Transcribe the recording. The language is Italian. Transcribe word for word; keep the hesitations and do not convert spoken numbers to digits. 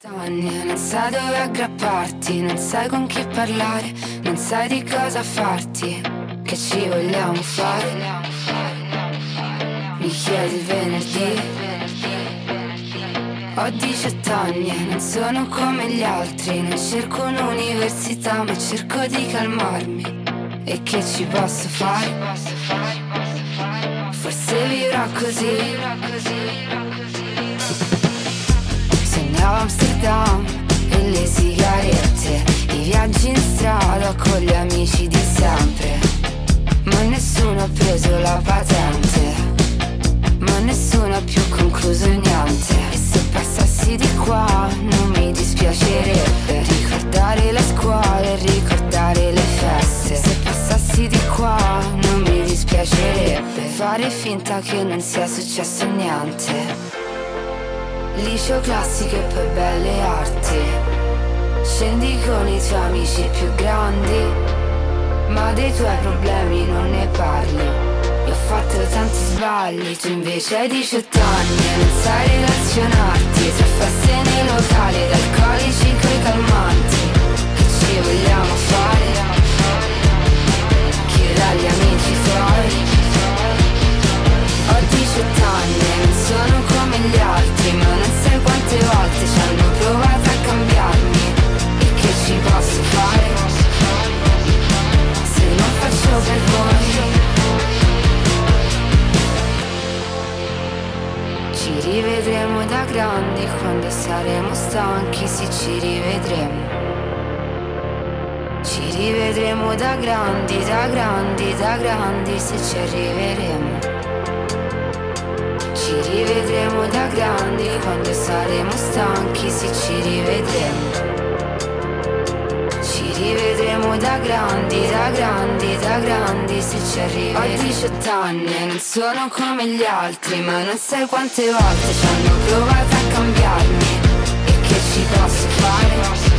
Anni, non sai dove aggrapparti, non sai con chi parlare, non sai di cosa farti, che ci vogliamo fare. Mi chiedi il venerdì. Ho diciotto anni e non sono come gli altri, non cerco un'università ma cerco di calmarmi. E che ci posso fare? Forse vivrò così. Sognavo Amsterdam e le sigarette, i viaggi in strada con gli amici di sempre. Ma nessuno ha preso la patente, ma nessuno ha più concluso niente. E se passassi di qua non mi dispiacerebbe ricordare la scuola e ricordare le feste. Se passassi di qua non mi dispiacerebbe fare finta che non sia successo niente. Liceo classico e poi belle arti, scendi con i tuoi amici più grandi, ma dei tuoi problemi non ne parli. Io ho fatto tanti sbagli, tu invece hai diciotto anni e non sai relazionarti. Tra feste nei locali ed alcolici coi calmanti. Che ci vogliamo fare? Chiedi agli amici tuoi. Ho diciotto anni e non sono come gli altri, ma non sai quante volte ci hanno provato a cambiarmi. E che ci posso fare se non faccio per voi? Ci rivedremo da grandi quando saremo stanchi, sì ci rivedremo. Ci rivedremo da grandi, da grandi, da grandi, se ci arriveremo. Ci rivedremo da grandi quando saremo stanchi, sì ci rivedremo. Ci rivedremo da grandi, da grandi, da grandi, se ci arriveremo. Ho diciotto anni e non sono come gli altri, ma non sai quante volte ci hanno provato a cambiarmi. E che ci posso fare?